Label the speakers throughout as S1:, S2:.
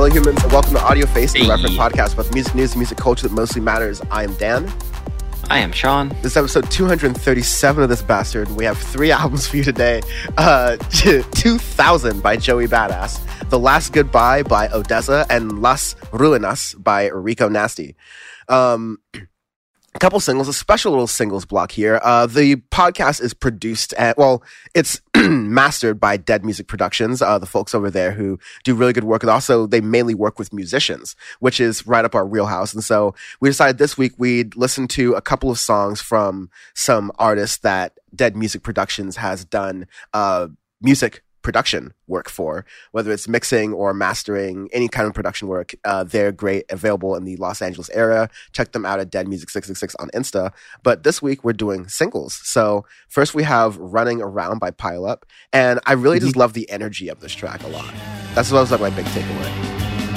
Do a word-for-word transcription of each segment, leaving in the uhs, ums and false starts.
S1: humans, and welcome to Audio Face, the
S2: Hey.
S1: Reference podcast about the music news and music culture that mostly matters. I am Dan.
S2: I am Sean.
S1: This is episode two hundred thirty-seven of this bastard. We have three albums for you today. Uh, two thousand by Joey Badass, The Last Goodbye by Odessa, and Las Ruinas by Rico Nasty. Um... A couple singles, a special little singles block here. Uh, the podcast is produced at, well, it's mastered by Dead Music Productions, uh, the folks over there who do really good work. And also, they mainly work with musicians, which is right up our wheelhouse. And so we decided this week we'd listen to a couple of songs from some artists that Dead Music Productions has done uh, music production work for, whether it's mixing or mastering, any kind of production work. Uh, they're great, available in the Los Angeles area. Check them out at Dead Music six six six on Insta. But this week we're doing singles. So first we have Running Around by Pile Up. And I really mm-hmm. just love the energy of this track a lot. That's what was like my big takeaway.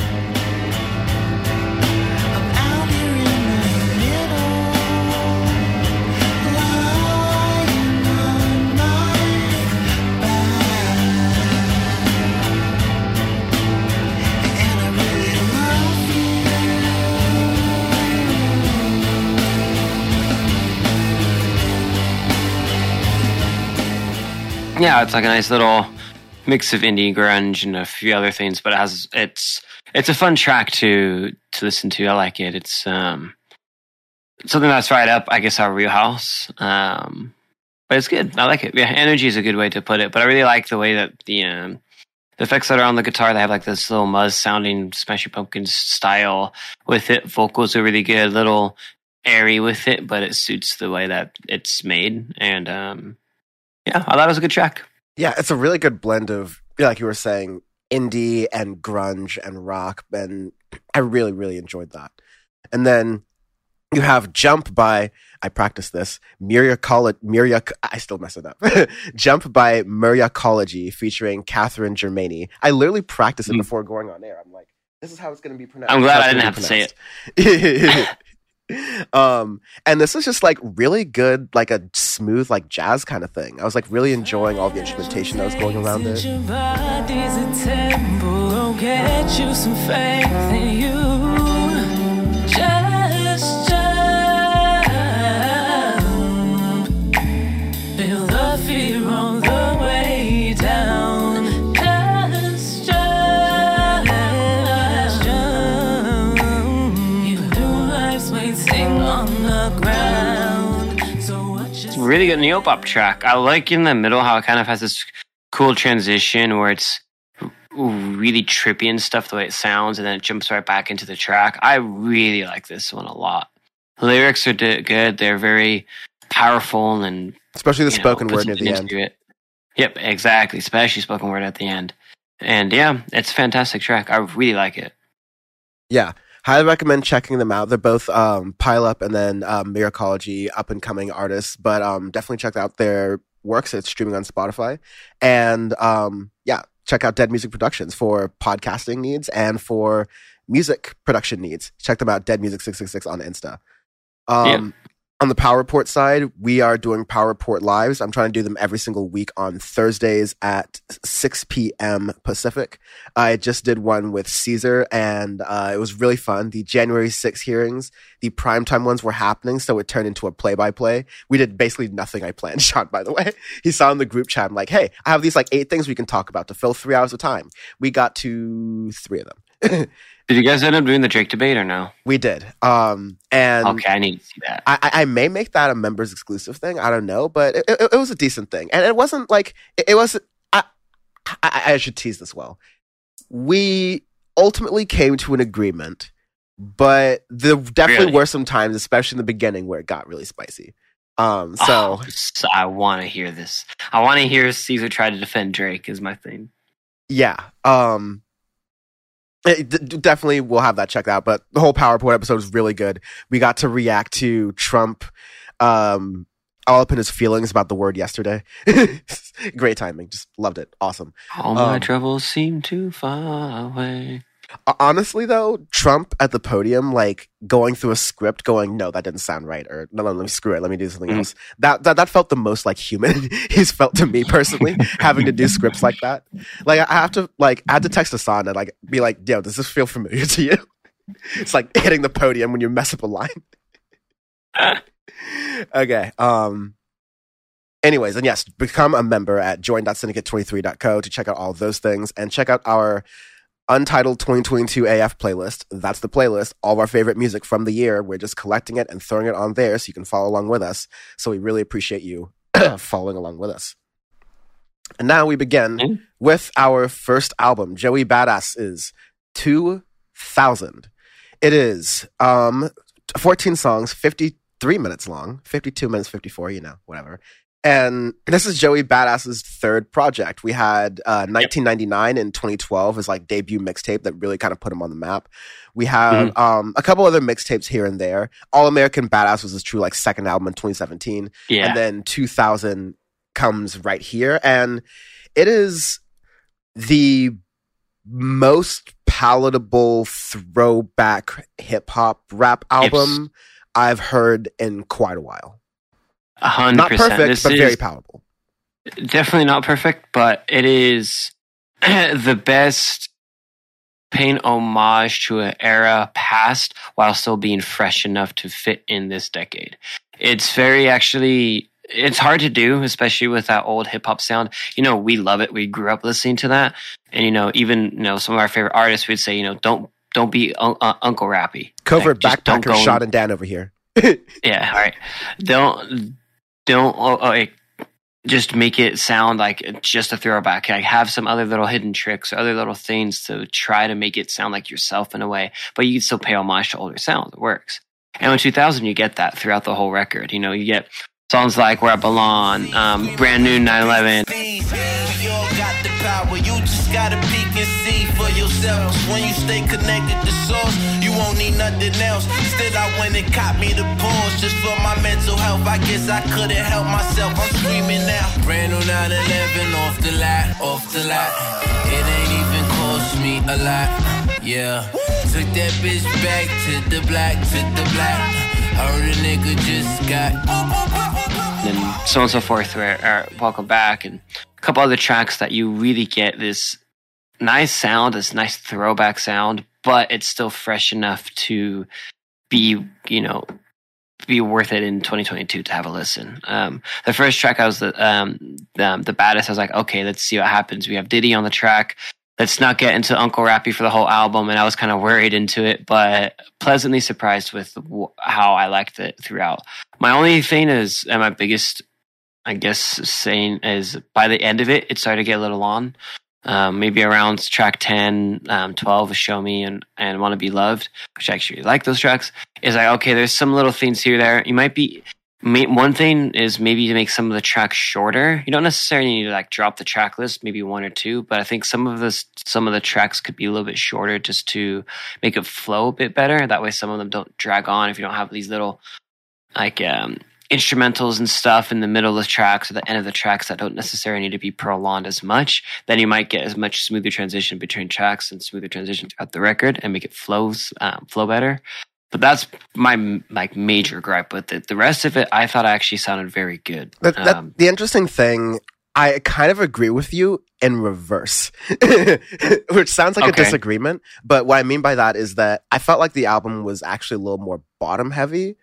S2: Yeah, it's like a nice little mix of indie grunge and a few other things, but it has it's it's a fun track to to listen to. I like it. It's um something that's right up, I guess, our wheelhouse. Um, but it's good. I like it. Yeah, energy is a good way to put it. But I really like the way that the um, the effects that are on the guitar. They have like this little Muzz sounding Smashing Pumpkins style with it. Vocals are really good, a little airy with it, but it suits the way that it's made. And um, yeah, I thought it was a good track.
S1: Yeah, it's a really good blend of, like you were saying, indie and grunge and rock, and I really, really enjoyed that. And then you have Jump by, I practiced this, Muriacology, Muria, I still mess it up. Jump by Muriacology featuring Catherine Germaini. I literally practiced it mm. before going on air. I'm like, this is how it's going to be pronounced.
S2: I'm glad I didn't have to say
S1: it. um and this is just like really good, like a smooth like jazz kind of thing. I was like really enjoying all the instrumentation that was going around it.
S3: Just jump, feel the fear on the way down. Just jump, just jump, even though life's waiting on the ground. So what you
S2: It's a really good neo-pop track. I like in the middle how it kind of has this cool transition where it's really trippy and stuff, the way it sounds, and then it jumps right back into the track. I really like this one a lot. The lyrics are d- good. They're very powerful, and
S1: especially the spoken
S2: know,
S1: word near the end.
S2: It. Yep, exactly. Especially spoken word at the end. And yeah, it's a fantastic track. I really like it.
S1: Yeah. Highly recommend checking them out. They're both um, Pile Up and then um, Muriacology, up and coming artists, but um, definitely check out their works. It's streaming on Spotify. And um, yeah, check out Dead Music Productions for podcasting needs and for music production needs. Check them out, Dead Music six six six on Insta. Um, yeah. On the Power Report side, we are doing Power Report Lives. I'm trying to do them every single week on Thursdays at six p.m. Pacific. I just did one with Caesar, and uh, it was really fun. The January sixth hearings, the primetime ones were happening, so it turned into a play-by-play. We did basically nothing I planned, Sean, by the way. He saw in the group chat, I'm like, hey, I have these like eight things we can talk about to fill three hours of time. We got to three of them.
S2: Did you guys end up doing the Drake debate or no?
S1: We did. Um, and
S2: okay, I need to see that.
S1: I, I may make that a members exclusive thing. I don't know, but it, it, it was a decent thing. And it wasn't like, it, it was, I, I, I should tease this well. We ultimately came to an agreement, but there definitely
S2: really?
S1: were some times, especially in the beginning, where it got really spicy. Um, so.
S2: Oh, so I want to hear this. I want to hear Caesar try to defend Drake is my thing.
S1: Yeah. Um, It d- definitely we'll have that checked out, but the whole PowerPoint episode is really good. We got to react to Trump um, all up in his feelings about the word yesterday. Great timing. Just loved it. Awesome.
S2: All my
S1: um,
S2: troubles seem too far away.
S1: Honestly, though, Trump at the podium, like going through a script, going, "No, that didn't sound right," or "No, no, let me screw it, let me do something mm-hmm. else." That, that that felt the most like human he's felt to me personally, having to do scripts like that. Like I have to, like I had to text Hassan and like be like, "Yo, does this feel familiar to you?" It's like hitting the podium when you mess up a line. Okay. Um. Anyways, and yes, become a member at join dot syndicate twenty-three dot co to check out all of those things and check out our Untitled twenty twenty-two A F playlist. That's the playlist. All of our favorite music from the year. We're just collecting it and throwing it on there so you can follow along with us. So we really appreciate you following along with us. And now we begin mm-hmm. with our first album. Joey Badass is two thousand. It is um, fourteen songs, fifty-three minutes long, fifty-two minutes, fifty-four, you know, whatever. And this is Joey Badass's third project. We had uh, nineteen ninety-nine and twenty twelve as like debut mixtape that really kind of put him on the map. We have mm-hmm. um, a couple other mixtapes here and there. All American Badass was his true like second album in twenty seventeen.
S2: Yeah.
S1: And then two thousand comes right here. And it is the most palatable throwback hip hop rap album yes. I've heard in quite a while.
S2: A hundred
S1: Not
S2: percent.
S1: perfect,
S2: this
S1: but very palatable.
S2: Definitely not perfect, but it is the best paying homage to an era past while still being fresh enough to fit in this decade. It's very actually, it's hard to do, especially with that old hip hop sound. You know, we love it. We grew up listening to that. And, you know, even, you know, some of our favorite artists would say, you know, don't, don't be un- uh, Uncle Rappy.
S1: Covert like, backpacker, Shot and Dan over here.
S2: Yeah, all right. Don't, Don't oh, oh, like, just make it sound like just a throwback. Like have some other little hidden tricks or other little things to try to make it sound like yourself in a way, but you can still pay homage to older sounds. It works. And in two thousand, you get that throughout the whole record. You know, you get songs like Where I Belong, um, Brand New nine eleven. Power. You just gotta peek and see for yourself. When you stay connected to source, you won't need nothing else. Still, I went and caught me the pause just for my mental health. I guess I couldn't help myself. I'm screaming now. Brand new nine eleven off the lot, off the lot. It ain't even cost me a lot. Yeah, took that bitch back to the black, to the black. Heard a nigga just got. And so on and so forth. Where uh, welcome back and. Couple other tracks that you really get this nice sound, this nice throwback sound, but it's still fresh enough to be, you know, be worth it in twenty twenty-two to have a listen. Um, the first track I was the, um, the the baddest. I was like, okay, let's see what happens. We have Diddy on the track. Let's not get into Uncle Rappy for the whole album, and I was kind of worried into it, but pleasantly surprised with w- how I liked it throughout. My only thing is, and my biggest I guess saying is by the end of it, it started to get a little on. Um, maybe around track ten, um, twelve with Show Me and, and Want to Be Loved, which I actually like those tracks. Is like, okay, there's some little things here, there. You might be, may, one thing is maybe to make some of the tracks shorter. You don't necessarily need to like drop the track list, maybe one or two, but I think some of this, some of the tracks could be a little bit shorter just to make it flow a bit better. That way some of them don't drag on if you don't have these little, like, um, instrumentals and stuff in the middle of the tracks or the end of the tracks that don't necessarily need to be prolonged as much. Then you might get as much smoother transition between tracks and smoother transition throughout the record and make it flows um, flow better. But that's my like major gripe with it. The rest of it, I thought actually sounded very good.
S1: That, that, um, the interesting thing, I kind of agree with you in reverse, which sounds like okay. a disagreement. But what I mean by that is that I felt like the album was actually a little more bottom heavy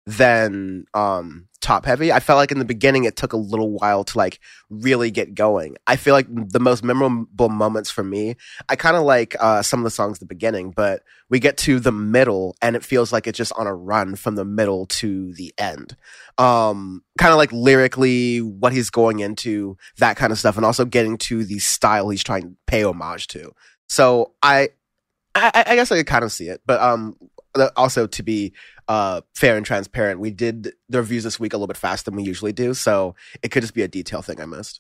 S1: than um, top heavy. I felt like in the beginning it took a little while to like really get going. I feel like the most memorable moments for me, I kind of like uh, some of the songs at the beginning, but we get to the middle and it feels like it's just on a run from the middle to the end. Um, kind of like lyrically what he's going into, that kind of stuff, and also getting to the style he's trying to pay homage to. So I, I, I guess I could kind of see it, but um, also to be uh, fair and transparent, we did the reviews this week a little bit faster than we usually do, so it could just be a detail thing I missed.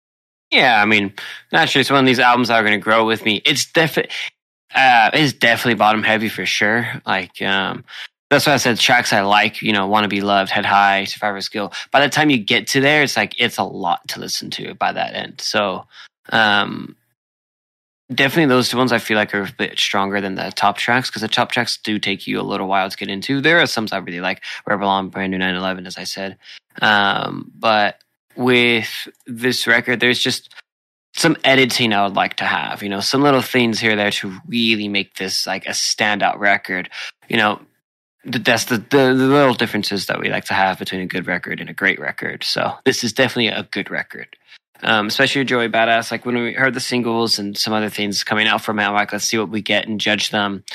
S2: Yeah, I mean, naturally, it's one of these albums that are going to grow with me. It's definitely, uh, it's definitely bottom heavy for sure. Like, um, that's why I said tracks I like, you know, Want to Be Loved, Head High, Survivor's Guilt. By the time you get to there, it's like, it's a lot to listen to by that end. So, um, definitely those two ones I feel like are a bit stronger than the top tracks, because the top tracks do take you a little while to get into. There are some I really like, Rebel on, Brand New nine eleven, as I said. Um, but with this record, there's just some editing I would like to have, you know, some little things here or there to really make this like a standout record. You know, that's the, the, the little differences that we like to have between a good record and a great record. So this is definitely a good record. Um, especially Joey Badass. Like when we heard the singles and some other things coming out from it, I'm like, let's see what we get and judge them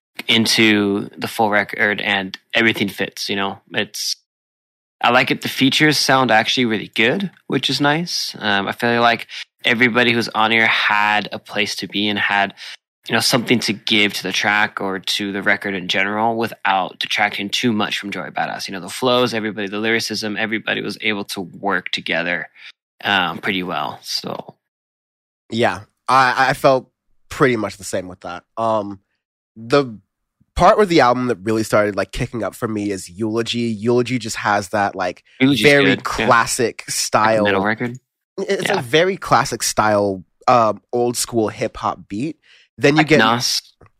S2: into the full record, and everything fits, you know. It's, I like it. The features sound actually really good, which is nice. Um, I feel like everybody who's on here had a place to be and had, you know, something to give to the track or to the record in general without detracting too much from Joey Badass. You know, the flows, everybody, the lyricism, everybody was able to work together um, pretty well. So,
S1: yeah, I, I felt pretty much the same with that. Um, the part with the album that really started like kicking up for me is Eulogy. Eulogy just has that like
S2: Eulogy's
S1: very
S2: good,
S1: classic
S2: yeah.
S1: style
S2: Metal record.
S1: It's
S2: Yeah.
S1: a very classic style, um, old school hip hop beat. Then you
S2: Like
S1: get
S2: Nas.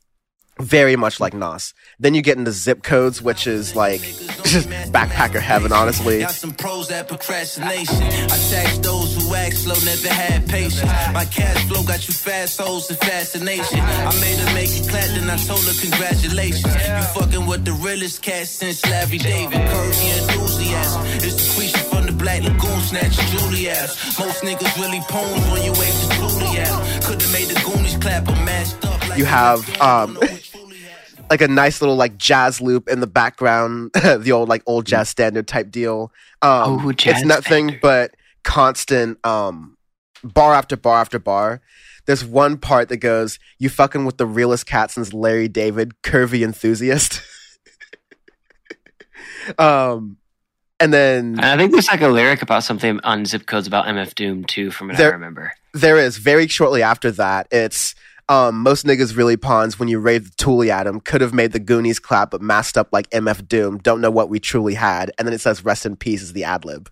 S1: very much like Nas. Then you get into Zip Codes, which is like just backpacker heaven, honestly.
S4: Got some pros at procrastination. I tax those who act slow, never had patience. My cash flow got you fast hoes and fascination. I made her make it clap, then I told her congratulations. You fucking with the realest cat since Larry David. Curvy enthusiasm. It's the creature from the Black Lagoon, snatch Juliet. Most niggas really pwned when you wait to Juliet. Could've made the Goonies clap or mashed up. Like
S1: You have um, like a nice little like jazz loop in the background, the old like old jazz standard type deal. Um,
S2: Oh, jazz
S1: it's nothing
S2: standard.
S1: but constant um, bar after bar after bar. There's one part that goes, "You fucking with the realest cat since Larry David, curvy enthusiast." um, and then
S2: And I think there's like a lyric about something on Zip Codes about M F Doom too, from what
S1: There-
S2: I remember.
S1: there is very shortly after that. It's um, most niggas really pawns when you rave the toolie at 'em. Could have made the Goonies clap, but masked up like M F Doom. Don't know what we truly had. And then it says "Rest in peace" is the ad lib.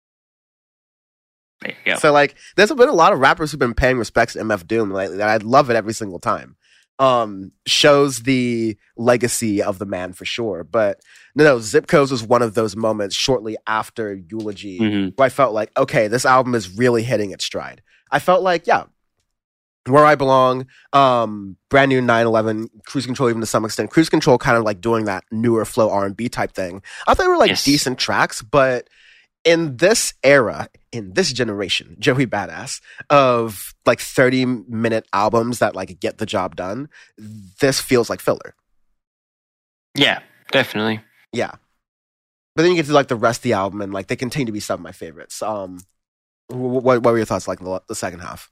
S2: There you go.
S1: So like, there's been a lot of rappers who've been paying respects to M F Doom lately. And I love it every single time. Um, shows the legacy of the man for sure. But no, no, Zip Codes was one of those moments shortly after Eulogy
S2: Mhm.
S1: where I felt like, okay, this album is really hitting its stride. I felt like, yeah, Where I Belong, um, Brand New nine eleven, Cruise Control even to some extent. Cruise Control kind of like doing that newer flow R and B type thing. I thought they were like
S2: Yes.
S1: decent tracks, but in this era, in this generation, Joey Badass, of like thirty minute albums that like get the job done, this feels like filler.
S2: Yeah, definitely.
S1: Yeah. But then you get to like the rest of the album and like they continue to be some of my favorites. Um, wh- wh- what, what were your thoughts like the, the second half?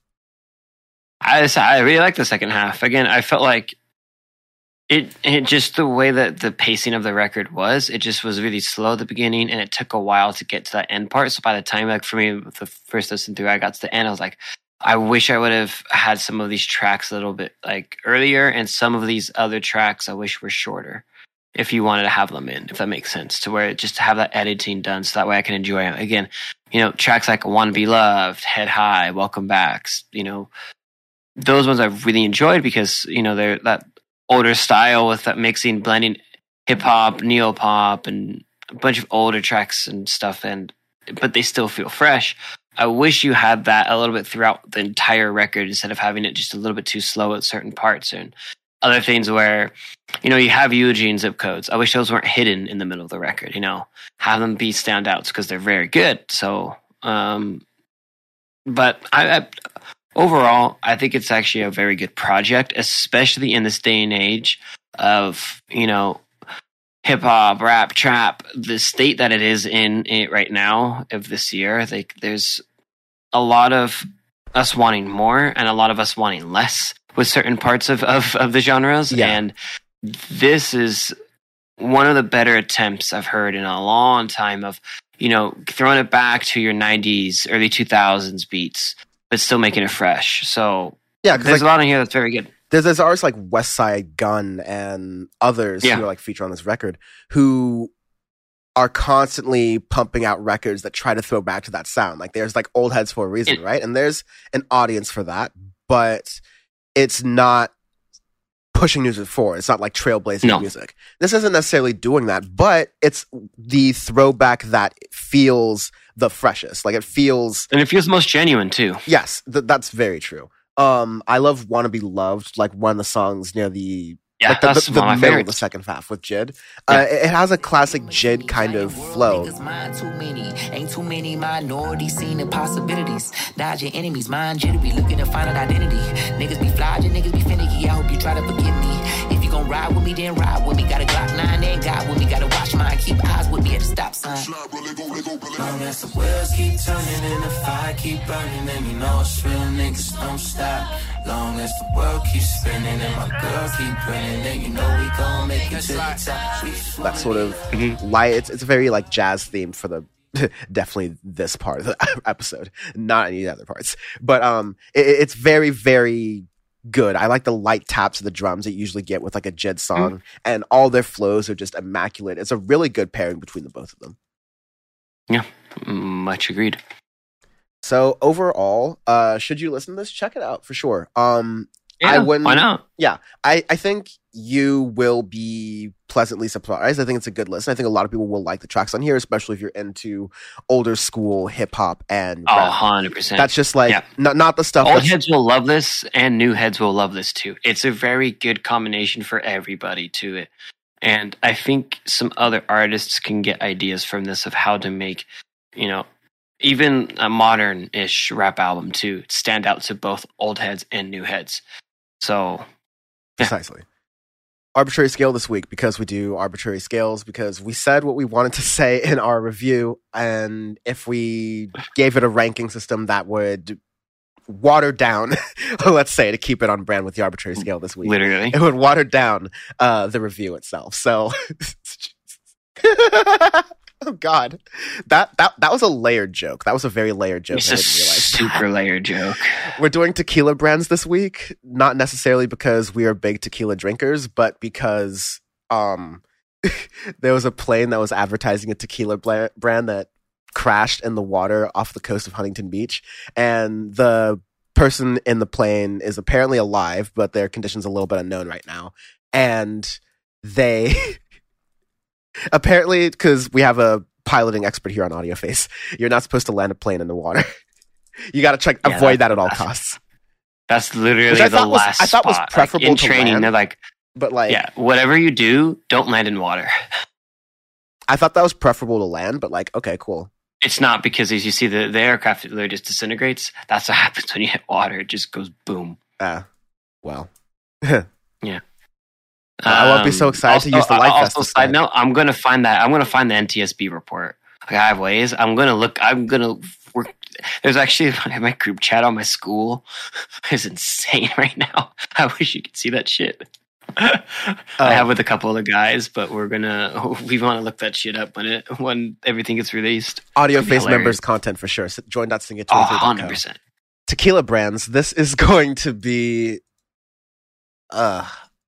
S2: I just- I really like the second half. Again, I felt like it it just the way that the pacing of the record was, it just was really slow at the beginning, and it took a while to get to that end part. So by the time, like for me, with the first listen through, I got to the end, I was like, I wish I would have had some of these tracks a little bit like earlier, and some of these other tracks I wish were shorter. If you wanted to have them in, if that makes sense, to where it just to have that editing done, so that way I can enjoy it. Again, you know, tracks like "Wanna Be Loved," "Head High," "Welcome Back," you know, those ones I've really enjoyed because, you know, they're that older style with that mixing, blending hip hop, neo pop, and a bunch of older tracks and stuff, and but they still feel fresh. I wish you had that a little bit throughout the entire record instead of having it just a little bit too slow at certain parts and other things where, you know, you have Eulogy and Zip Codes. I wish those weren't hidden in the middle of the record, you know, have them be standouts because they're very good. So, um, but I, I overall, I think it's actually a very good project, especially in this day and age of, you know, hip hop, rap, trap, the state that it is in it right now of this year. Like, there's a lot of us wanting more and a lot of us wanting less with certain parts of, of, of the genres.
S1: Yeah.
S2: And this is one of the better attempts I've heard in a long time of, you know, throwing it back to your nineties, early two thousands beats, but still making it fresh. So
S1: Yeah, because
S2: there's
S1: like,
S2: a lot in here that's very good.
S1: there's, there's artists like West Side Gun and others
S2: Yeah.
S1: who are like featured on this record who are constantly pumping out records that try to throw back to that sound. Like there's like old heads for a reason,
S2: It-
S1: right? And there's an audience for that, but it's not pushing music forward. It's not like trailblazing
S2: No.
S1: music. This isn't necessarily doing that, but it's the throwback that feels the freshest. Like it feels,
S2: And it feels most genuine too.
S1: yes, th- that's very true. Um, I love "Wanna Be Loved," like one of the songs near the
S2: Yeah,
S1: like the,
S2: that's
S1: the, the
S2: one of my
S1: middle of the
S2: favorites.
S1: second half with Jid. Uh, it, it has a classic Jid kind of flow.
S5: Niggas mind too many. Ain't too many minorities seeing the possibilities. Dodge your enemies, mind jittery, looking to find an identity. Niggas be flogging, niggas be finicky. I hope you try to forgive me. If you gon' ride with me, then ride with me. Got a Glock nine and God with me. Gotta watch mine, keep eyes with me at the stop sign.
S3: Long as the wheels keep turning and the fire keep burning, then you know it's real, niggas don't stop. Long as the world keeps spinning and my girl keep grinning, then you know we gon' make it to the top. We
S1: That sort of light. It's it's a very like jazz theme for the definitely this part of the episode, not any other parts. But um, it, it's very very good. I like the light taps of the drums that you usually get with like a Jid song, mm. and all their flows are just immaculate. It's a really good pairing between the both of them.
S2: Yeah, much agreed.
S1: So overall, uh, should you listen to this? Check it out for sure. Um,
S2: yeah,
S1: I wouldn't.
S2: Why not?
S1: Yeah, I, I think you will be pleasantly surprised. I think it's a good listen. I think a lot of people will like the tracks on here, especially if you're into older school hip hop and
S2: oh,
S1: rap.
S2: one hundred percent.
S1: That's just like
S2: yeah.
S1: not not the stuff.
S2: Old
S1: that's,
S2: heads will love this, and new heads will love this too. It's a very good combination for everybody to it. And I think some other artists can get ideas from this of how to make, you know, even a modern-ish rap album to stand out to both old heads and new heads. So, yeah.
S1: Precisely. Arbitrary scale this week because we do arbitrary scales because we said what we wanted to say in our review, and if we gave it a ranking system that would water down, let's say, to keep it on brand with the arbitrary scale this week,
S2: Literally,
S1: it would water down uh, the review itself. So. Oh God, that that that was a layered joke. That was a very layered joke.
S2: It's
S1: I
S2: a
S1: didn't realize.
S2: super layered joke.
S1: We're doing tequila brands this week, not necessarily because we are big tequila drinkers, but because um, there was a plane that was advertising a tequila bla- brand that crashed in the water off the coast of Huntington Beach, and the person in the plane is apparently alive, but their condition's a little bit unknown right now, and they. Apparently, because we have a piloting expert here on AudioFace, you're not supposed to land a plane in the water. You got to try
S2: Yeah,
S1: avoid that at all
S2: that's-
S1: costs.
S2: That's literally
S1: Which I
S2: the
S1: thought was-
S2: last
S1: I thought was
S2: spot.
S1: preferable
S2: like, in
S1: to
S2: training,
S1: land.
S2: they're like,
S1: But like,
S2: yeah, whatever you do, don't land in water.
S1: I thought that was preferable to land. But like, okay, cool.
S2: It's not because as you see the, the aircraft literally just disintegrates. That's what happens when you hit water. It just goes boom.
S1: Ah, well.
S2: Yeah.
S1: I won't be so
S2: Um,
S1: excited to use the
S2: also-
S1: life vest
S2: Also,
S1: this
S2: side
S1: time.
S2: note, I'm gonna find that. I'm gonna find the N T S B report. Like, I have ways. I'm gonna look. I'm gonna work. There's actually my group chat on my school is insane right now. I wish you could see that shit. I have with a couple of the guys, but we're gonna we want to look that shit up when it when everything gets released.
S1: Audio
S2: It'd be
S1: Face
S2: hilarious.
S1: members content for sure. So join dot sing it
S2: Oh,
S1: twenty-three dot com.
S2: one hundred percent.
S1: Tequila brands. This is going to be. Uh,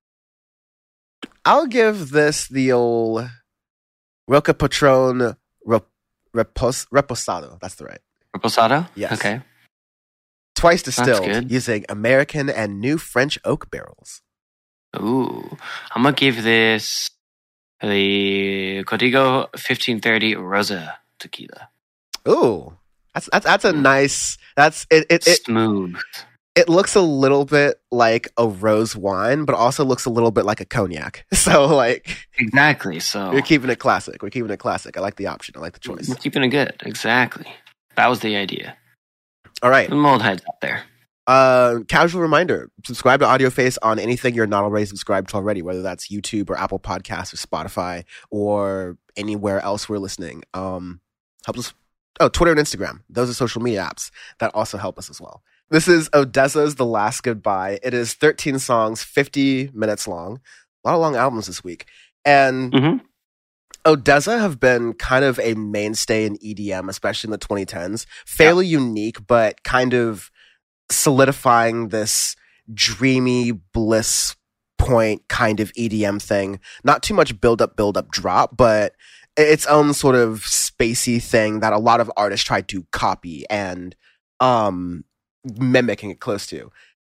S1: I'll give this the old Roca Patron Rep- Repos- Reposado. That's the right.
S2: Reposado?
S1: Yes.
S2: Okay.
S1: Twice distilled
S2: good.
S1: using American and new French oak barrels.
S2: Ooh. I'm gonna give this the Código fifteen thirty Rosa tequila.
S1: Ooh, that's that's that's a nice. That's it. It it,
S2: Smooth.
S1: it looks a little bit like a rose wine, but also looks a little bit like a cognac. So like,
S2: Exactly. So
S1: you're keeping it classic. We're keeping it classic. I like the option. I like the choice.
S2: we're keeping it good. Exactly. That was the idea.
S1: All right.
S2: The mold heads out there.
S1: Uh, casual reminder: subscribe to AudioFace on anything you're not already subscribed to already, whether that's YouTube or Apple Podcasts or Spotify or anywhere else we're listening. Um, helps us. Oh, Twitter and Instagram; those are social media apps that also help us as well. This is ODESZA's "The Last Goodbye." It is thirteen songs, fifty minutes long. A lot of long albums this week, and
S2: Mm-hmm.
S1: ODESZA have been kind of a mainstay in E D M, especially in the twenty tens. Fairly unique, but kind of solidifying this dreamy bliss point kind of E D M thing. Not too much build up, build up, drop, but its own sort of spacey thing that a lot of artists tried to copy and um, mimicking it close to.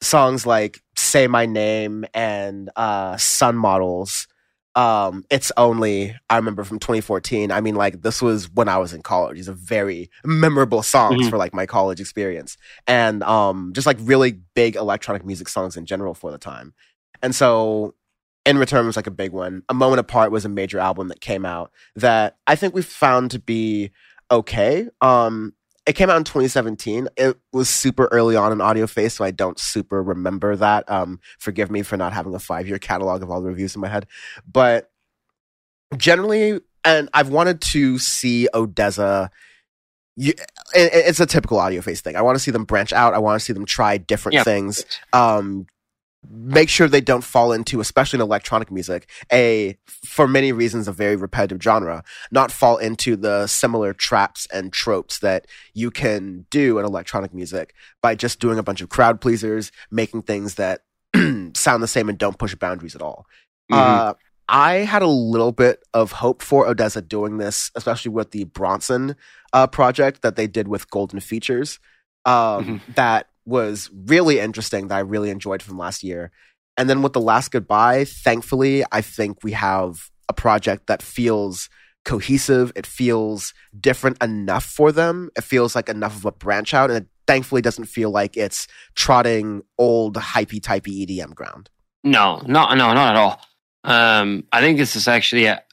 S1: songs like Say My Name and uh, Sun Models. Um, It's Only, I remember from twenty fourteen. I mean, like, this was when I was in college. These are very memorable songs mm-hmm. for like my college experience. And um, just like really big electronic music songs in general for the time. And so In Return was like a big one. A Moment Apart was a major album that came out that I think we found to be okay. Um, it came out in twenty seventeen. It was super early on in AudioFace, so I don't super remember that. Um, forgive me for not having a five-year catalog of all the reviews in my head. But generally, and I've wanted to see ODESZA. You, it, it's a typical AudioFace thing. I want to see them branch out. I want to see them try different yep. things. Um, make sure they don't fall into, especially in electronic music, a, for many reasons, a very repetitive genre, not fall into the similar traps and tropes that you can do in electronic music by just doing a bunch of crowd pleasers, making things that sound the same and don't push boundaries at all. Mm-hmm. Uh, I had a little bit of hope for ODESZA doing this, especially with the Bronson uh, project that they did with Golden Features. Um, mm-hmm. That was really interesting, that I really enjoyed from last year. And then with The Last Goodbye, thankfully, I think we have a project that feels cohesive. It feels different enough for them. It feels like enough of a branch out, and it thankfully doesn't feel like it's trotting old hypey-typey E D M ground.
S2: No, no, no, not at all. Um, I think this is actually a...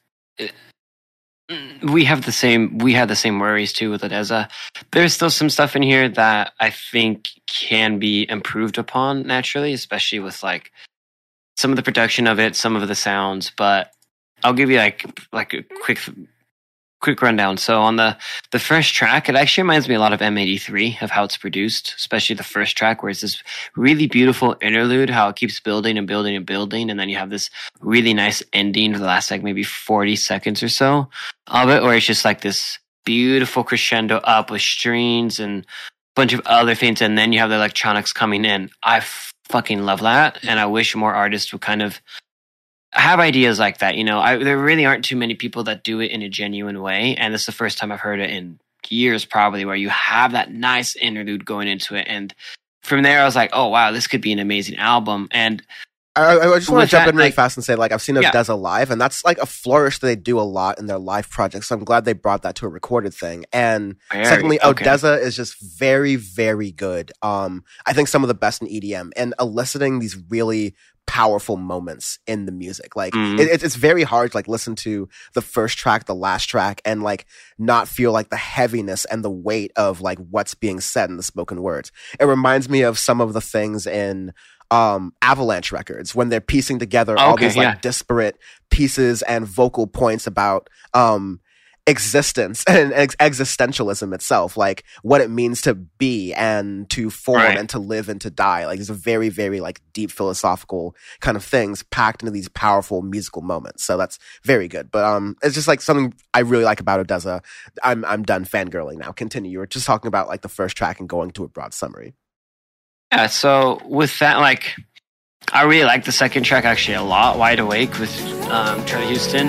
S2: We have the same. We had the same worries too with ODESZA. There's still some stuff in here that I think can be improved upon naturally, especially with like some of the production of it, some of the sounds. But I'll give you like like a quick quick rundown. So on the the first track, it actually reminds me a lot of M eighty-three of how it's produced, especially the first track where it's this really beautiful interlude, how it keeps building and building and building, and then you have this really nice ending for the last like maybe forty seconds or so of it, where it's just like this beautiful crescendo up with strings and a bunch of other things, and then you have the electronics coming in. I fucking love that, and I wish more artists would kind of have ideas like that. You know, I, there really aren't too many people that do it in a genuine way, and this is the first time I've heard it in years probably, where you have that nice interlude going into it, and from there I was like, oh wow, this could be an amazing album. And
S1: I, I just want to jump that, in really like, fast and say, like, I've seen ODESZA yeah. live, and that's like a flourish that they do a lot in their live projects, so I'm glad they brought that to a recorded thing. And very, secondly, okay. ODESZA is just very, very good. Um, I think some of the best in E D M, and eliciting these really powerful moments in the music. Like mm-hmm. it, it's very hard to like listen to the first track, the last track, and like not feel like the heaviness and the weight of like what's being said in the spoken words. It reminds me of some of the things in um Avalanche Records when they're piecing together all okay, these like yeah. disparate pieces and vocal points about um existence and ex- existentialism itself, like what it means to be and to form right. and to live and to die. Like, there's a very, very like deep philosophical kind of things packed into these powerful musical moments. So that's very good. But um, it's just like something I really like about ODESZA. I'm I'm done fangirling now. Continue. You were just talking about like the first track and going to a broad summary.
S2: Yeah. So with that, like, I really like the second track actually a lot. Wide Awake with um, Charlie Houston.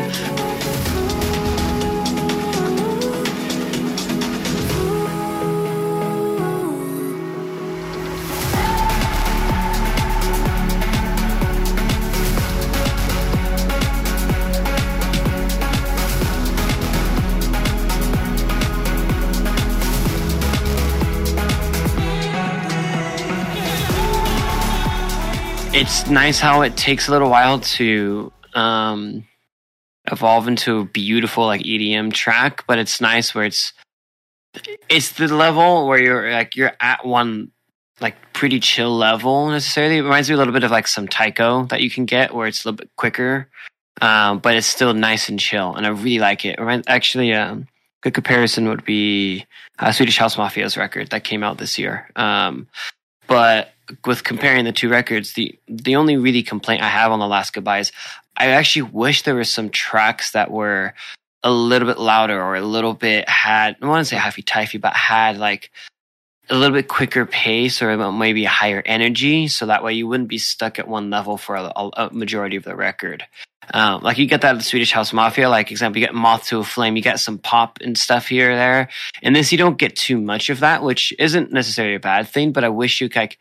S2: It's nice how it takes a little while to um, evolve into a beautiful like E D M track, but it's nice where it's it's the level where you're like you're at one like pretty chill level necessarily. It reminds me a little bit of like some Taiko that you can get where it's a little bit quicker, um, but it's still nice and chill, and I really like it. Actually, a um, good comparison would be uh, Swedish House Mafia's record that came out this year. Um, but with comparing the two records, the the only really complaint I have on The Last Goodbye is I actually wish there were some tracks that were a little bit louder or a little bit had, I want to say hyphy-typhy, but had like a little bit quicker pace or maybe a higher energy, so that way you wouldn't be stuck at one level for a, a majority of the record. Um, like you get that with Swedish House Mafia, like example, you get Moth to a Flame, you get some pop and stuff here or there. In this, you don't get too much of that, which isn't necessarily a bad thing, but I wish you could like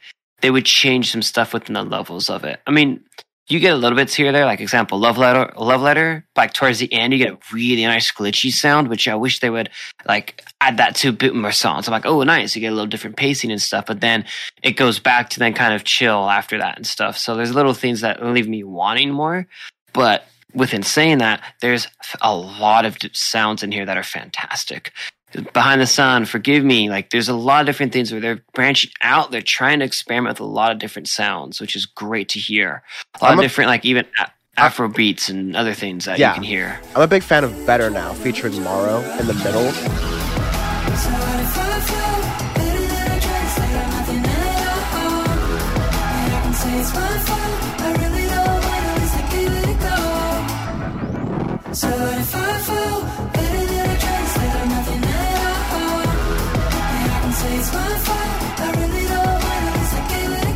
S2: they would change some stuff within the levels of it. I mean, you get a little bits here or there, like example, Love Letter, Love Letter, like towards the end, you get a really nice glitchy sound, which I wish they would like add that to a bit more songs. I'm like, oh, nice, you get a little different pacing and stuff, but then it goes back to then kind of chill after that and stuff. So there's little things that leave me wanting more, but within saying that, there's a lot of sounds in here that are fantastic. Behind the Sun, Forgive Me, like there's a lot of different things where they're branching out. They're trying to experiment with a lot of different sounds, which is great to hear. A lot
S1: I'm
S2: of
S1: a,
S2: different, like even Afro beats and other things that
S1: yeah,
S2: you can hear.
S1: I'm a big fan of Better Now, featuring Morrow in the middle. So if I fall, better than I translate, I'm nothing at all. And I can say it's my fault, I really don't mind, at least I gave it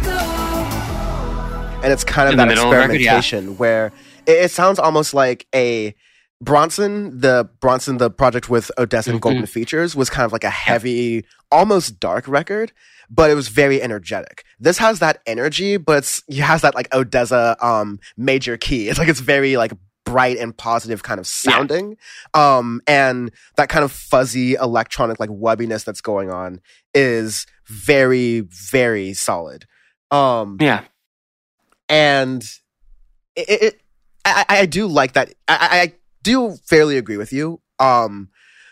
S1: a go. And it's kind of
S2: In
S1: that experimentation
S2: record, yeah.
S1: where it, it sounds almost like a Bronson, the Bronson, the project with ODESZA and
S2: mm-hmm.
S1: Golden Features was kind of like a heavy, almost dark record, but it was very energetic. This has that energy, but it's, it has that like ODESZA um, major key. It's like it's very like bright and positive kind of sounding. Yeah. Um, and that kind of fuzzy electronic like wubbiness that's going on is very, very solid. Um,
S2: yeah.
S1: And it, it I, I do like that. I, I do fairly agree with you um,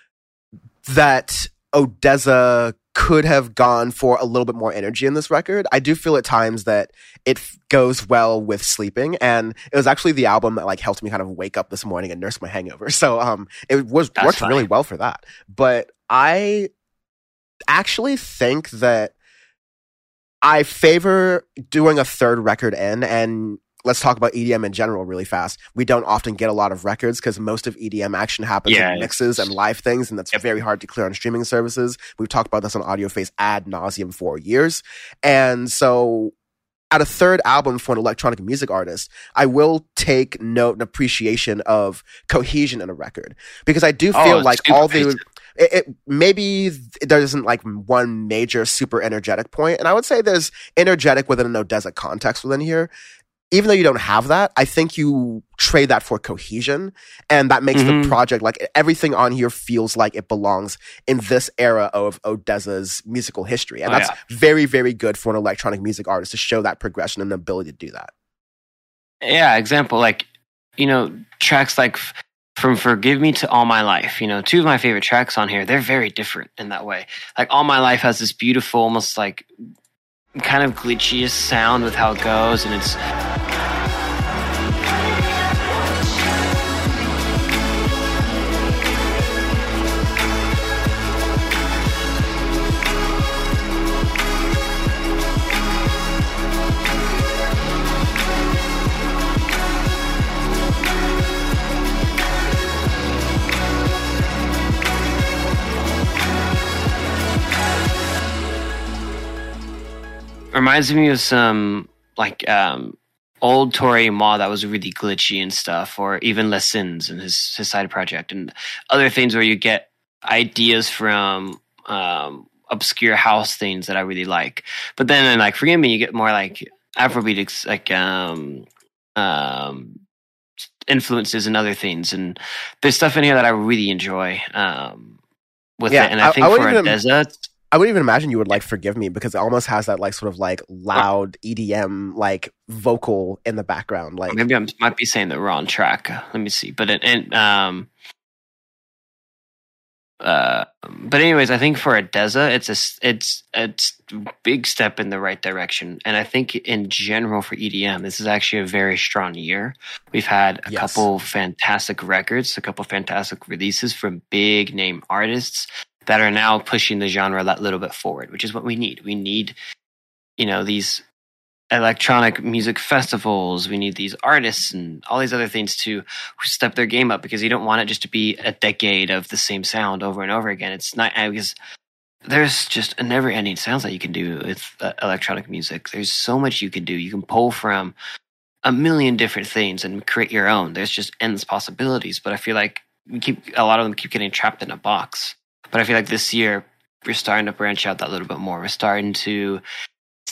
S1: that ODESZA could have gone for a little bit more energy in this record. I do feel at times that it f- goes well with sleeping, and it was actually the album that like helped me kind of wake up this morning and nurse my hangover. So um, it was
S2: That's
S1: worked
S2: funny.
S1: really well for that. But I actually think that I favor doing a third record in, and let's talk about E D M in general really fast. We don't often get a lot of records because most of E D M action happens
S2: Yeah,
S1: in mixes and live things, and that's
S2: Yep.
S1: very hard to clear on streaming services. We've talked about this on AudioFace ad nauseum for years. And so at a third album for an electronic music artist, I will take note and appreciation of cohesion in a record, because I do feel
S2: Oh,
S1: like
S2: super
S1: all the
S2: basic.
S1: it, it maybe there isn't like one major super energetic point, and I would say there's energetic within an ODESZA context within here. Even though you don't have that, I think you trade that for cohesion, and that makes
S2: Mhm.
S1: the project, like everything on here feels like it belongs in this era of ODESZA's musical history. And
S2: Oh,
S1: that's
S2: yeah.
S1: very, very good for an electronic music artist to show that progression and the ability to do that.
S2: Yeah, example, like, you know, tracks like f- from Forgive Me to All My Life, you know, two of my favorite tracks on here, they're very different in that way. Like All My Life has this beautiful, almost like kind of glitchiest sound with how it goes, and it's reminds me of some like um old Tori Ma that was really glitchy and stuff, or even Les Sins and his his side project, and other things where you get ideas from um obscure house things that I really like. But then in like Forgive Me, you get more like Afrobeat ex- like um um influences and other things, and there's stuff in here that I really enjoy um with
S1: Yeah,
S2: it. And I,
S1: I-
S2: think
S1: I would
S2: for
S1: even-
S2: ODESZA,
S1: I wouldn't even imagine you would like Forgive Me, because it almost has that like sort of like loud E D M like vocal in the background. Like
S2: maybe I might be saying the wrong track. Let me see. But it, and um, uh, but anyways, I think for ODESZA, it's a it's it's a big step in the right direction. And I think in general for E D M, this is actually a very strong year. We've had a
S1: Yes.
S2: couple fantastic records, a couple fantastic releases from big name artists that are now pushing the genre that little bit forward, which is what we need. We need, you know, these electronic music festivals. We need these artists and all these other things to step their game up, because you don't want it just to be a decade of the same sound over and over again. It's not, because there's just a never ending sounds that you can do with uh, electronic music. There's so much you can do. You can pull from a million different things and create your own. There's just endless possibilities. But I feel like we keep, a lot of them keep getting trapped in a box. But I feel like this year we're starting to branch out that little bit more. We're starting to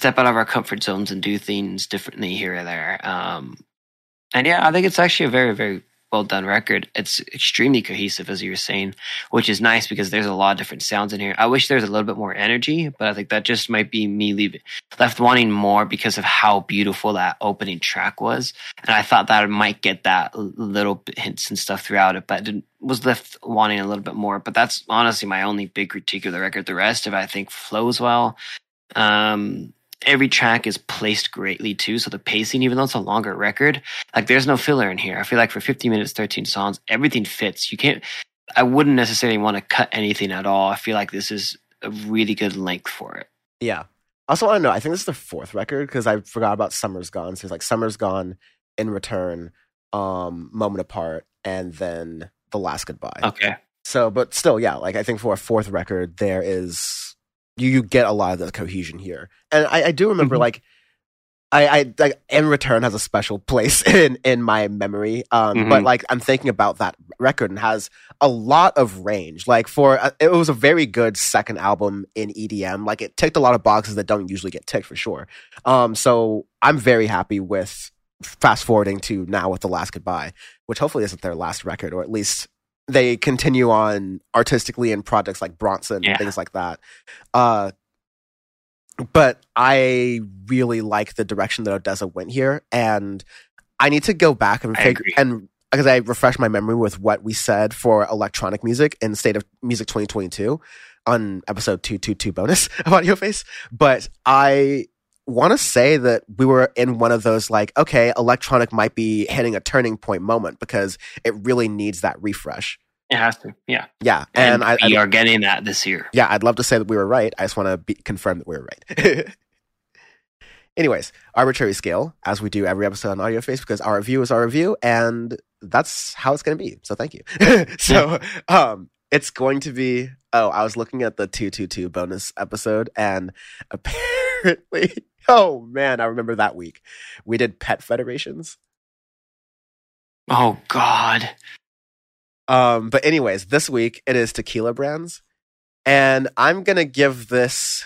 S2: step out of our comfort zones and do things differently here or there. Um, and yeah, I think it's actually a very, very well done record. It's extremely cohesive, as you were saying, which is nice because there's a lot of different sounds in here. I wish there's a little bit more energy, but I think that just might be me leaving, left wanting more because of how beautiful that opening track was. And I thought that I might get that little bit hints and stuff throughout it, but I didn't, was left wanting a little bit more. But that's honestly my only big critique of the record. The rest of it, I think, flows well. Um, every track is placed greatly too, so the pacing, even though it's a longer record, like there's no filler in here. I feel like for fifty minutes, thirteen songs, everything fits. You can't, I wouldn't necessarily want to cut anything at all. I feel like this is a really good length for it.
S1: Yeah. I also want to know, I think this is the fourth record because I forgot about Summer's Gone. So it's like Summer's Gone, In Return, um, Moment Apart, and then The Last Goodbye.
S2: Okay.
S1: So, but still, yeah, like I think for a fourth record, there is, you, you get a lot of the cohesion here. And I, I do remember, mm-hmm. like, I, I, like, In Return has a special place in, in my memory. Um, mm-hmm. But, like, I'm thinking about that record and has a lot of range. Like, for, a, it was a very good second album in E D M. Like, it ticked a lot of boxes that don't usually get ticked, for sure. Um, so I'm very happy with fast forwarding to now with The Last Goodbye, which hopefully isn't their last record, or at least they continue on artistically in projects like Bronson yeah. and things like that. Uh, but I really like the direction that ODESZA went here, and I need to go back and figure, and because I refreshed my memory with what we said for electronic music in State of Music twenty twenty-two on episode two twenty-two bonus of Audio Face. But I want to say that we were in one of those, like, okay, electronic might be hitting a turning point moment because it really needs that refresh.
S2: It has to, yeah.
S1: Yeah.
S2: And, and
S1: I,
S2: we
S1: I,
S2: are getting that this year.
S1: Yeah, I'd love to say that we were right. I just want to be, confirm that we were right. Anyways, arbitrary scale, as we do every episode on Audio Face, because our review is our review, and that's how it's going to be. So thank you. so um, it's going to be, oh, I was looking at the two twenty-two bonus episode, and apparently... Oh, man, I remember that week. We did pet federations.
S2: Oh, God.
S1: Um, but anyways, this week it is tequila brands. And I'm going to give this...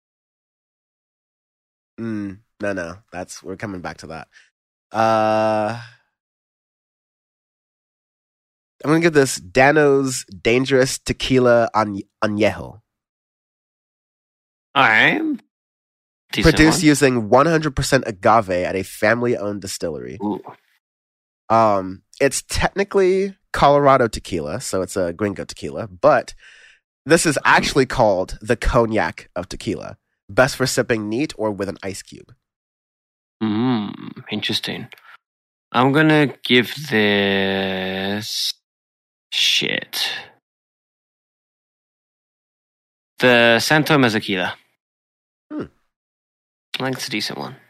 S1: Mm, no, no. That's we're coming back to that. Uh, I'm going to give this Dano's Dangerous Tequila Añejo.
S2: All right. Decent
S1: Produced
S2: one.
S1: using one hundred percent agave at a family-owned distillery.
S2: Ooh.
S1: Um, it's technically Colorado tequila, so it's a gringo tequila, but this is actually called the cognac of tequila. Best for sipping neat or with an ice cube.
S2: Mm, interesting. I'm gonna give this shit. The Santo Mezquila.
S1: Hmm.
S2: I think it's a decent one.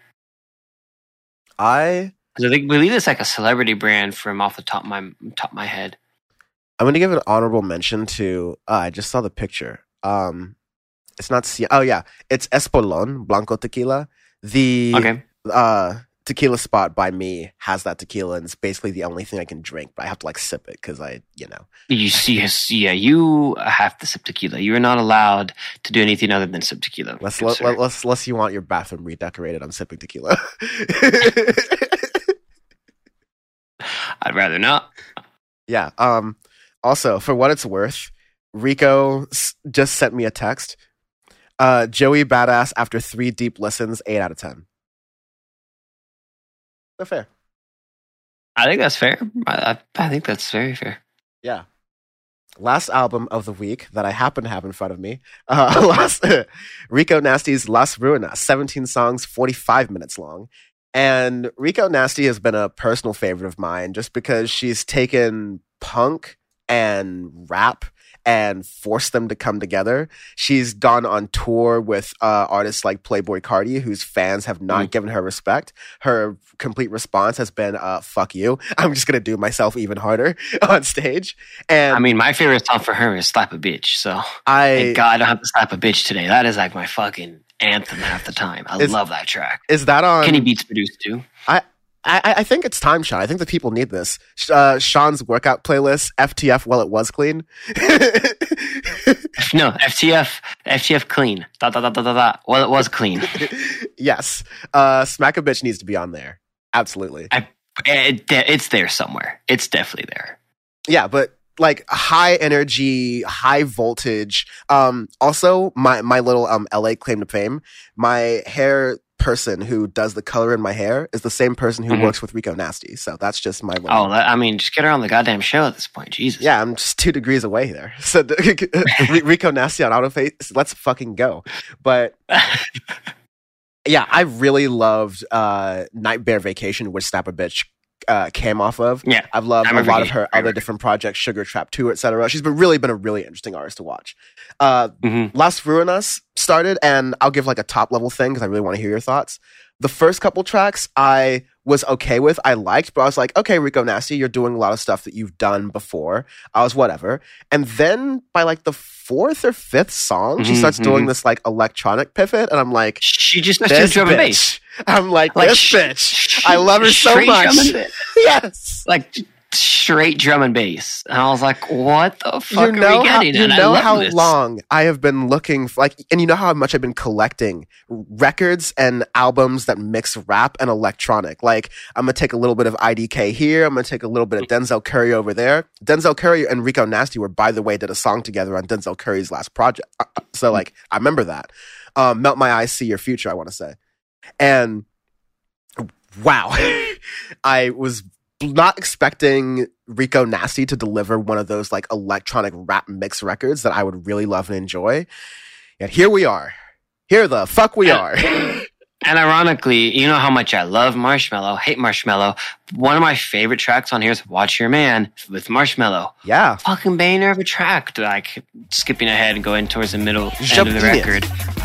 S1: I
S2: I think believe it's like a celebrity brand from off the top of my top of my head.
S1: I'm going to give an honorable mention to. Uh, I just saw the picture. Um, it's not. Oh yeah, it's Espolón Blanco Tequila. The
S2: okay.
S1: uh, tequila spot by me has that tequila, and it's basically the only thing I can drink. But I have to like sip it because I, you know.
S2: You see, yeah, you have to sip tequila. You are not allowed to do anything other than sip tequila.
S1: Let's let, let, let's unless you want your bathroom redecorated, I'm sipping tequila.
S2: I'd rather not.
S1: Yeah. Um. Also, for what it's worth, Rico s- just sent me a text. Uh, Joey Badass after three deep listens, eight out of ten. So fair.
S2: I think that's fair. I, I, I think that's very fair.
S1: Yeah. Last album of the week that I happen to have in front of me. Uh, last, Rico Nasty's Las Ruinas, seventeen songs, forty-five minutes long. And Rico Nasty has been a personal favorite of mine just because she's taken punk and rap and forced them to come together. She's gone on tour with uh, artists like Playboi Carti, whose fans have not mm. given her respect. Her complete response has been, uh, fuck you. I'm just going to do myself even harder on stage. And
S2: I mean, my favorite song for her is Slap a Bitch. So
S1: I,
S2: thank God I don't have to slap a bitch today. That is like my fucking anthem half the time. I
S1: is,
S2: love that track.
S1: Is that on?
S2: Kenny Beats produced too.
S1: I, I, I think it's time, Sean. I think the people need this. Uh, Sean's workout playlist, F T F while it was clean.
S2: No, F T F, F T F clean. Dot, dot, dot, dot, dot, dot. Well, it was clean.
S1: Yes. Uh, Smack a Bitch needs to be on there. Absolutely.
S2: I, it, it's there somewhere. It's definitely there.
S1: Yeah, but like high energy, high voltage. Um, also, my, my little um, L A claim to fame, my hair person who does the color in my hair is the same person who mm-hmm. works with Rico Nasty. So that's just my little...
S2: Oh, that, I mean, just get her on the goddamn show at this point. Jesus.
S1: Yeah, I'm just two degrees away there. So Rico Nasty on Autoface, let's fucking go. But yeah, I really loved uh, Night Bear Vacation, which Snap a Bitch uh, came off of.
S2: Yeah,
S1: I've loved a lot of her other different projects, Sugar Trap two, et cetera. She's been really been a really interesting artist to watch. Uh, mm-hmm. Las Ruinas started, and I'll give like a top level thing because I really want to hear your thoughts. The first couple tracks I was okay with, I liked, but I was like, okay, Rico Nasty, you're doing a lot of stuff that you've done before. I was whatever. And then by like the fourth or fifth song, mm-hmm, she starts mm-hmm. doing this like electronic pivot, and I'm like,
S2: she just starts doing drum and bass.
S1: I'm like, like this sh- bitch. I love her so much. Yes.
S2: Like straight drum and bass. And I was like, what the fuck
S1: you know
S2: are we getting?
S1: How, you
S2: and
S1: know
S2: I love
S1: how
S2: this.
S1: long I have been looking for, like, and you know how much I've been collecting records and albums that mix rap and electronic. Like, I'm going to take a little bit of I D K here. I'm going to take a little bit of Denzel Curry over there. Denzel Curry and Rico Nasty were, by the way, did a song together on Denzel Curry's last project. So, like, I remember that. Um, Melt My Eyes, See Your Future, I want to say. And wow, I was not expecting Rico Nasty to deliver one of those like electronic rap mix records that I would really love and enjoy. And here we are. Here the fuck we are.
S2: And ironically, you know how much I love Marshmello, hate Marshmello. One of my favorite tracks on here is Watch Your Man with Marshmello.
S1: Yeah.
S2: Fucking banger of a track. Like skipping ahead and going towards the middle end of the record.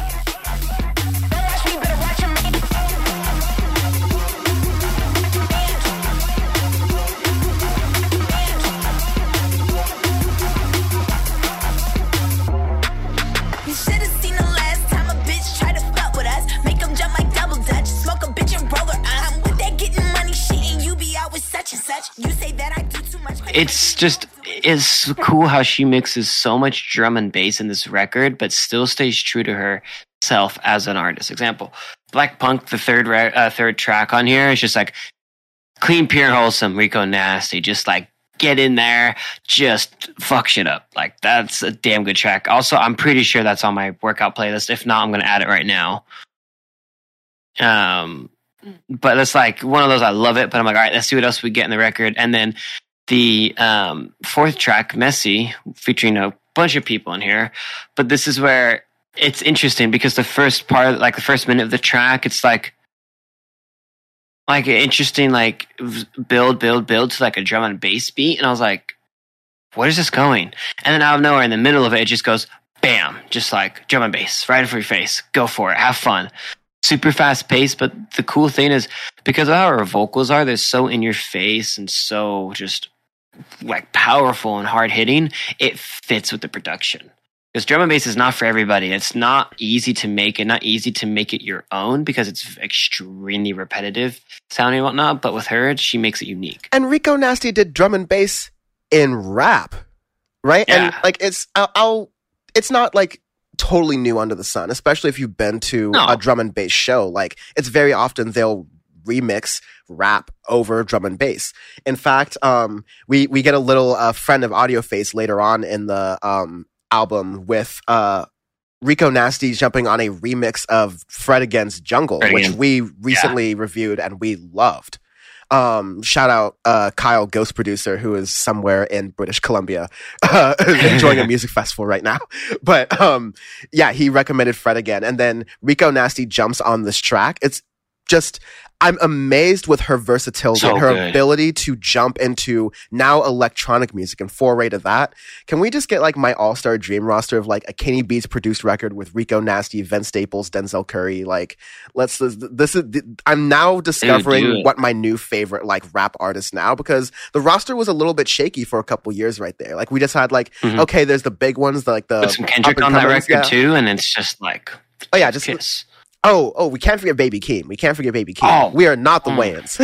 S2: It's just, it's cool how she mixes so much drum and bass in this record, but still stays true to herself as an artist. Example, Black Punk, the third re- uh, third track on here, is just like clean, pure, wholesome, Rico Nasty. Just like get in there, just fuck shit up. Like that's a damn good track. Also, I'm pretty sure that's on my workout playlist. If not, I'm going to add it right now. Um, but it's like one of those, I love it, but I'm like, all right, let's see what else we get in the record. And then the um, fourth track, Messy, featuring a bunch of people in here. But this is where it's interesting because the first part, like the first minute of the track, it's like, like an interesting, like build, build, build to like a drum and bass beat. And I was like, where is this going? And then out of nowhere in the middle of it, it just goes, bam, just like drum and bass right in front of your face. Go for it. Have fun. Super fast paced, but the cool thing is because of how her vocals are, they're so in your face and so just like powerful and hard hitting, it fits with the production. Because drum and bass is not for everybody. It's not easy to make it, not easy to make it your own because it's extremely repetitive sounding and whatnot. But with her, she makes it unique.
S1: And Rico Nasty did drum and bass in rap, right?
S2: Yeah.
S1: And like it's, I'll, I'll, it's not like totally new under the sun, especially if you've been to
S2: no.
S1: a drum and bass show. Like it's very often they'll remix rap over drum and bass. In fact, um, we we get a little uh, friend of Audio Face later on in the um, album with uh, Rico Nasty jumping on a remix of Fred Again's Jungle,
S2: Fred
S1: which
S2: again.
S1: we recently yeah. reviewed and we loved. Um, shout out uh, Kyle, Ghost Producer, who is somewhere in British Columbia uh, enjoying a music festival right now. But um, yeah, he recommended Fred Again. And then Rico Nasty jumps on this track. It's just, I'm amazed with her versatility
S2: so
S1: and her
S2: good.
S1: ability to jump into now electronic music and foray to that. Can we just get like my all-star dream roster of like a Kenny Beats produced record with Rico Nasty, Vince Staples, Denzel Curry? Like, let's, this is, I'm now discovering
S2: Dude,
S1: what my new favorite like rap artist now, because the roster was a little bit shaky for a couple years right there. Like we just had like, mm-hmm. okay, there's the big ones, like the
S2: Put some Kendrick on that record
S1: yeah.
S2: too. And it's just like,
S1: oh yeah, just
S2: kiss.
S1: Oh, oh, we can't forget Baby Keem. We can't forget Baby Keem.
S2: Oh.
S1: We are not the
S2: Mm.
S1: Wayans.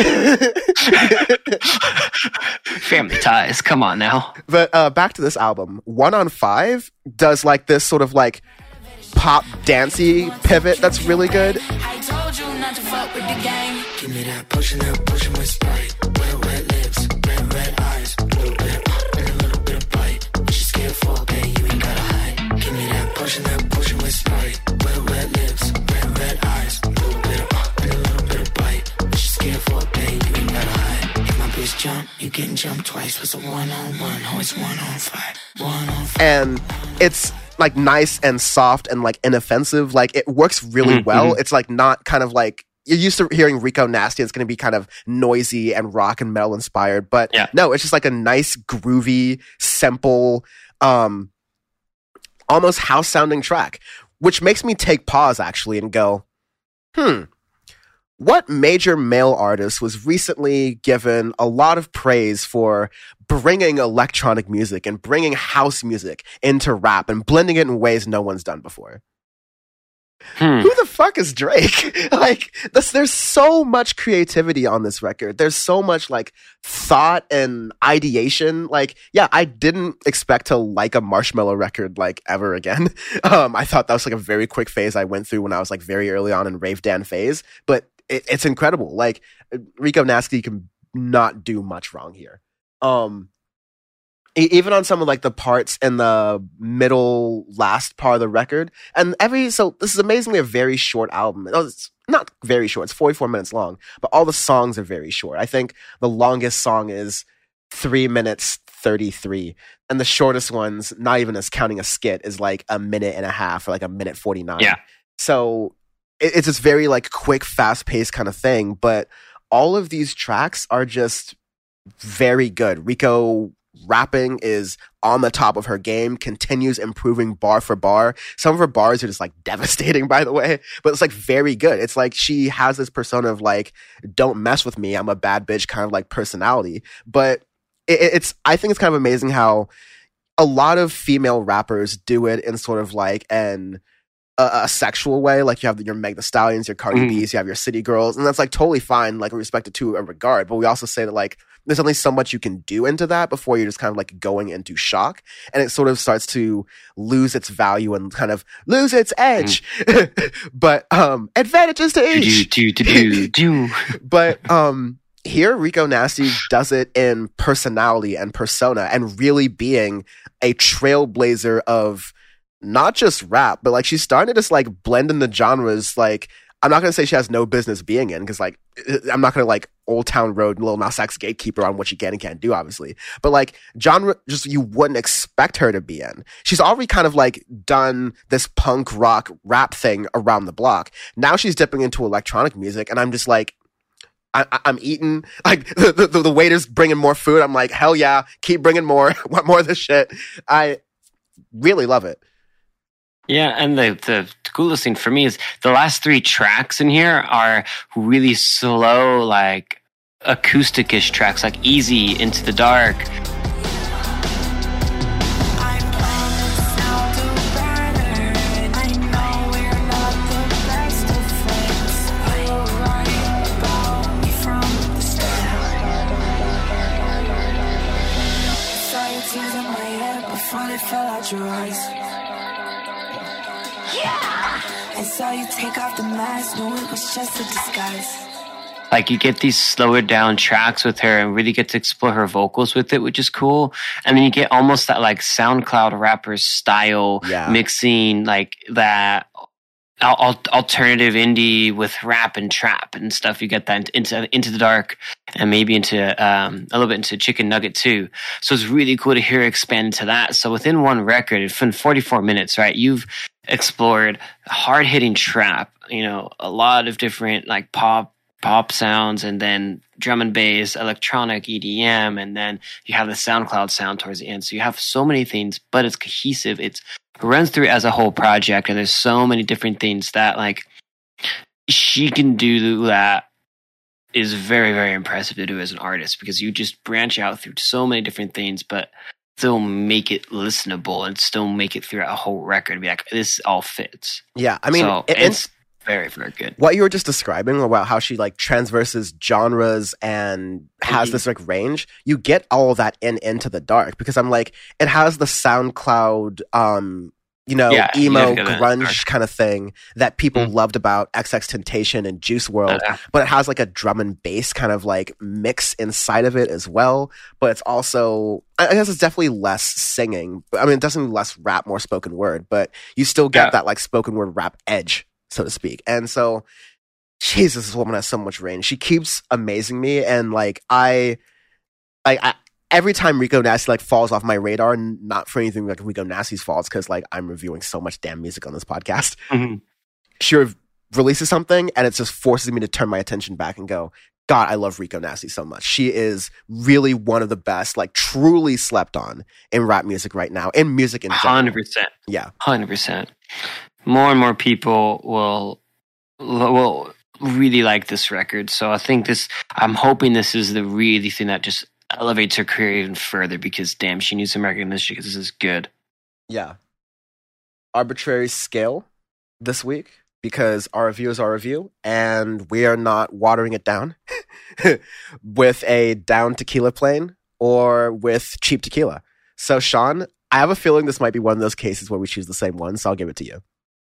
S2: Family ties. Come on now.
S1: But uh, back to this album. One on Five does like this sort of like pop dancey pivot that's really good.
S3: I told you not to fuck with the gang. Give me that potion, that potion with Sprite. Red, red lips, red, red eyes. A little bit of pop and a little bit of bite. What you scared for, babe? You ain't gotta hide. Give me that potion, that potion with Sprite. Red, red lips, red, red eyes. A little bit of pop and a little bit of bite. What you scared for, babe? You ain't gotta hide. If my bitch jump, you getting jumped twice. What's a one on one? Oh, it's one on five. One on five.
S1: And it's like nice and soft and like inoffensive. Like it works really
S2: Mm-hmm,
S1: well.
S2: mhm.
S1: It's like not kind of like you're used to hearing Rico Nasty. It's going to be kind of noisy and rock and metal inspired, but
S2: Yeah.
S1: no, it's just like a nice, groovy, simple, um, almost house sounding track, which makes me take pause actually and go, hmm. What major male artist was recently given a lot of praise for bringing electronic music and bringing house music into rap and blending it in ways no one's done before?
S2: Hmm.
S1: Who the fuck is Drake? Like, this, there's so much creativity on this record. There's so much like thought and ideation. Like, yeah, I didn't expect to like a Marshmello record like ever again. Um, I thought that was like a very quick phase I went through when I was like very early on in Rave Dan phase, but it, it's incredible. Like, Rico Nasty can not do much wrong here. Um, e- even on some of like the parts in the middle last part of the record, and every so this is amazingly a very short album. Oh, it's not very short; it's forty-four minutes long, but all the songs are very short. I think the longest song is three minutes thirty-three, and the shortest ones, not even as counting a skit, is like a minute and a half or like a minute forty-nine.
S2: Yeah.
S1: So it, it's this very like quick, fast-paced kind of thing, but all of these tracks are just very good. Rico rapping is on the top of her game, continues improving bar for bar. Some of her bars are just like devastating, by the way, but it's like very good. It's like she has this persona of like, don't mess with me, I'm a bad bitch kind of like personality. But it, it's, I think it's kind of amazing how a lot of female rappers do it in sort of like an a, a sexual way. Like you have your Meg Thee Stallions, your Cardi
S2: Mhm.
S1: B's, you have your City Girls, and that's like totally fine, like respected to a regard. But we also say that like there's only so much you can do into that before you're just kind of like going into shock, and it sort of starts to lose its value and kind of lose its edge. But um, advantages to
S2: Do,
S1: each.
S2: do, do, do, do.
S1: But um, here, Rico Nasty does it in personality and persona and really being a trailblazer of not just rap, but like she's starting to just like blend in the genres. Like, I'm not going to say she has no business being in, because like, I'm not going to like Old Town Road and Lil Nas X gatekeeper on what she can and can't do, obviously. But like, genre just you wouldn't expect her to be in. She's already kind of like done this punk rock rap thing around the block. Now she's dipping into electronic music, and I'm just like, I, I- I'm eating, like the, the, the waiter's bringing more food. I'm like, hell yeah, keep bringing more, want more of this shit. I really love it.
S2: Yeah, and the, the coolest thing for me is the last three tracks in here are really slow, like acoustic-ish tracks, like Easy, Into the Dark.
S3: I promise I'll do better. I know we're not the best of friends. You were right about me from the start. Saw your tears in my head before they fell out your eyes. I saw you take off the mask, knew it was just a disguise.
S2: Like you get these slower down tracks with her and really get to explore her vocals with it, which is cool. And then you get almost that like SoundCloud rapper style
S1: Yeah.
S2: mixing, like that al- al- alternative indie with rap and trap and stuff. You get that into into the dark and maybe into um, a little bit into Chicken Nugget too. So it's really cool to hear her expand into that. So within one record, in forty-four minutes, right, you've explored hard hitting trap, you know, a lot of different like pop pop sounds, and then drum and bass, electronic, E D M, and then you have the SoundCloud sound towards the end. So you have so many things, but it's cohesive. It's, it runs through as a whole project, and there's so many different things that like she can do that is very, very impressive to do as an artist, because you just branch out through so many different things, but still make it listenable and still make it through a whole record and be like, this all fits.
S1: Yeah, I mean,
S2: so
S1: it-
S2: it's very, very good.
S1: What you were just describing about how she like transverses genres and has
S2: Mhm.
S1: this like range, you get all of that in Into the Dark, because I'm like, it has the SoundCloud, um, you know,
S2: Yeah, you
S1: emo
S2: have to go to
S1: grunge
S2: dark.
S1: kind of thing that people
S2: Mhm.
S1: loved about X X Temptation and Juice world,
S2: Uh,
S1: but it has like a drum and bass kind of like mix inside of it as well. But it's also, I guess it's definitely less singing. I mean, definitely less rap, more spoken word, but you still get
S2: Yeah.
S1: that like spoken word rap edge, so to speak. And so, Jesus, this woman has so much range. She keeps amazing me, and like I, like I, every time Rico Nasty like falls off my radar, n- not for anything like Rico Nasty's faults, because like I'm reviewing so much damn music on this podcast.
S2: mhm.
S1: She re- releases something, and it just forces me to turn my attention back and go, God, I love Rico Nasty so much. She is really one of the best, like truly slept on in rap music right now, in music in general.
S2: Hundred percent.
S1: Yeah.
S2: Hundred percent. More and more people will will really like this record. So I think this. I'm hoping this is the really thing that just elevates her career even further. Because damn, she needs some recognition. Because this is good.
S1: Yeah. Arbitrary scale this week, because our review is our review, and we are not watering it down with a down tequila plane or with cheap tequila. So, Sean, I have a feeling this might be one of those cases where we choose the same one, so I'll give it to you.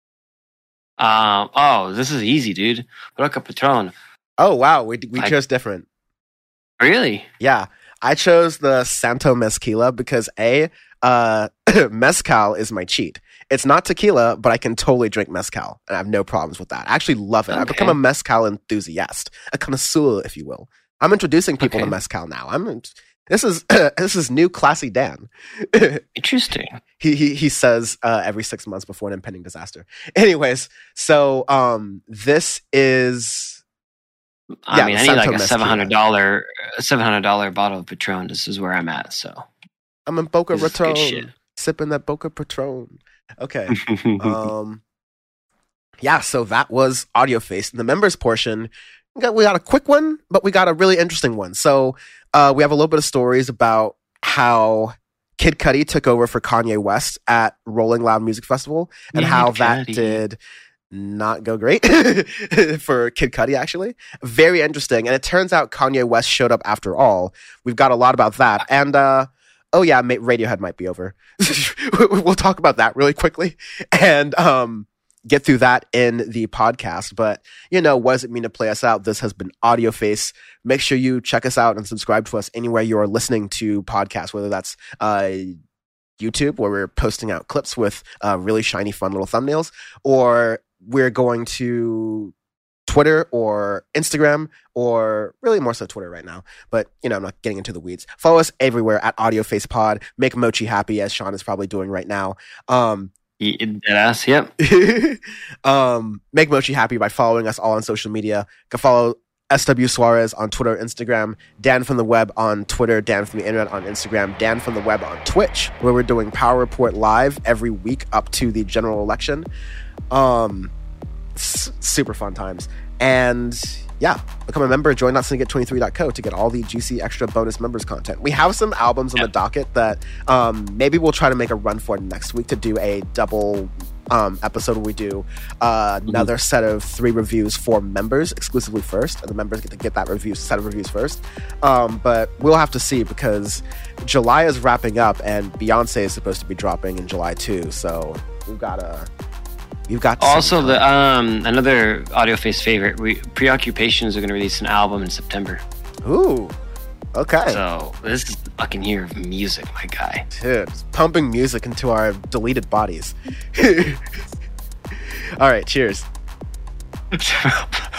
S2: Um. Oh, this is easy, dude. Roca Patron.
S1: Oh, wow. We, we
S2: I-
S1: chose different.
S2: Really?
S1: Yeah. I chose the Santo Mezquila because, A, uh, mezcal is my cheat. It's not tequila, but I can totally drink mezcal, and I have no problems with that. I actually love it. I've
S2: Okay.
S1: become a mezcal enthusiast, a connoisseur, if you will. I'm introducing people
S2: Okay.
S1: to mezcal now. I'm this is this is new classy Dan.
S2: Interesting.
S1: he he he says uh, every six months before an impending disaster. Anyways, so um, this is
S2: I
S1: Yeah,
S2: mean,
S1: the
S2: I need
S1: Santo
S2: like a
S1: Mezquila.
S2: seven hundred dollar, seven hundred dollar bottle of Patron. This is where I'm at. So
S1: I'm in Boca
S2: this is good
S1: Raton,
S2: shit.
S1: sipping that Boca Patron. Okay. um yeah, so that was Audio Face. In the members portion, we got, we got a quick one, but we got a really interesting one. So uh we have a little bit of stories about how Kid Cudi took over for Kanye West at Rolling Loud Music Festival, and
S2: Kid
S1: how that
S2: Cudi.
S1: did not go great for Kid Cudi, actually. Very interesting. And it turns out Kanye West showed up after all. We've got a lot about that. And uh oh yeah, ma- Radiohead might be over. We'll talk about that really quickly and um, get through that in the podcast. But, you know, what does it mean to play us out? This has been Audio Face. Make sure you check us out and subscribe to us anywhere you are listening to podcasts, whether that's uh, YouTube, where we're posting out clips with uh, really shiny, fun little thumbnails, or we're going to Twitter or Instagram, or really more so Twitter right now. But, you know, I'm not getting into the weeds. Follow us everywhere at Audio Face Pod. Make Mochi happy, as Sean is probably doing right now. Um,
S2: Deadass, yep.
S1: um, make Mochi happy by following us all on social media. You can follow S W Suarez on Twitter, Instagram, Dan from the Web on Twitter, Dan from the Internet on Instagram, Dan from the Web on Twitch, where we're doing Power Report live every week up to the general election. Um, s- super fun times. And yeah, become a member. Join us and get twenty-three dot co to get all the juicy extra bonus members content. We have some albums on
S2: Yeah.
S1: the docket that um, maybe we'll try to make a run for next week to do a double um, episode where we do uh, another set of three reviews for members exclusively first, and the members get to get that review set of reviews first. Um, but we'll have to see, because July is wrapping up and Beyonce is supposed to be dropping in July too. So we've got to. You've got
S2: Also, the um another Audio Face favorite, we, Preoccupations are going to release an album in September.
S1: Ooh, okay.
S2: So this is the fucking year of music, my guy.
S1: Dude, it's pumping music into our deleted bodies. All right, cheers.